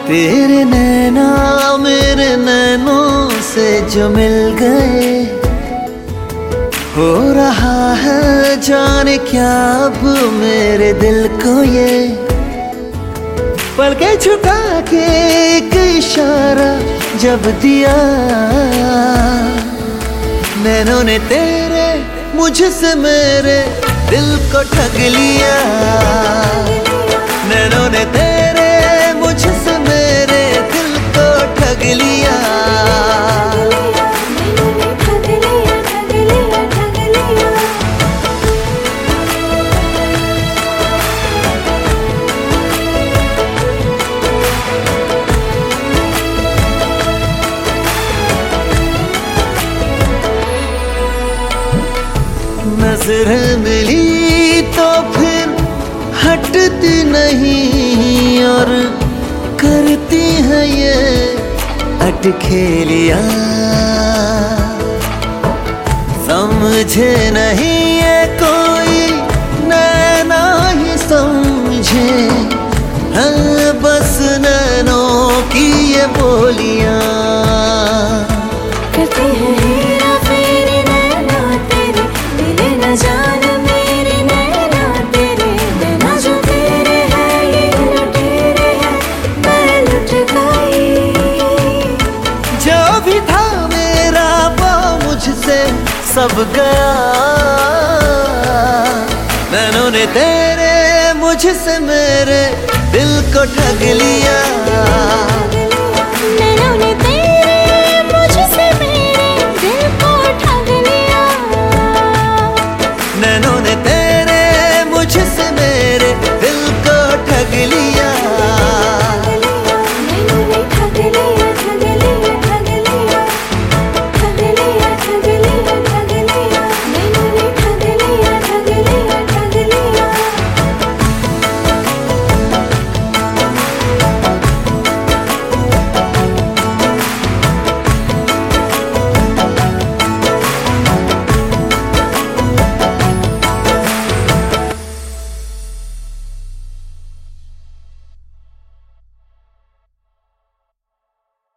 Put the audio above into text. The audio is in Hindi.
तेरे नैना मेरे नैनों से जो मिल गए, हो रहा है जाने क्या अब मेरे दिल को ये। पलकें झुका के एक इशारा जब दिया, नैनों ने तेरे मुझसे मेरे दिल को ठग लिया। नैनों ने तेरे मुझसे मेरे दिल को ठग लिया। नजरें मिली तो फिर हटती नहीं, और करती है ये अटखेलियां। समझे नहीं ये कोई, नैना ही समझे, हाँ बस नैनों की ये बोलियां। करते हैं हेरा फेरी नैना तेरे, मिले न जान मेरे नैना तेरे। नैना जो तेरे हैं ये लुटेरे हैं, मैं लुट गई। जो भी था मेरा वो मुझसे सब गया। नैनों ने तेरे मुझसे मेरे दिल को ठग लिया। नैनों ने तेरे मुझसे मेरे दिल को ठग लिया। नैनों ने